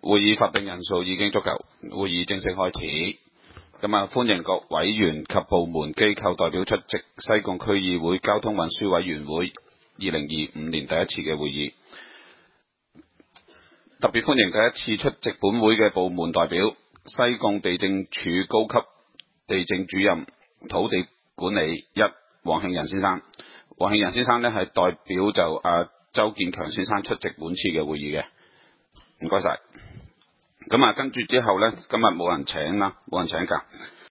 會議法定人數已經足夠，會議正式開始。咁啊，歡迎各委員及部門機構代表出席西貢區議會交通運輸委員會2025年第一次嘅會議。特別歡迎第一次出席本會嘅部門代表，西貢地政處高級地政主任土地管理1黃慶仁先生。黃慶仁先生呢係代表周建強先生出席本次嘅會議嘅，唔該晒。咁啊，跟住之後呢，今日冇人請假，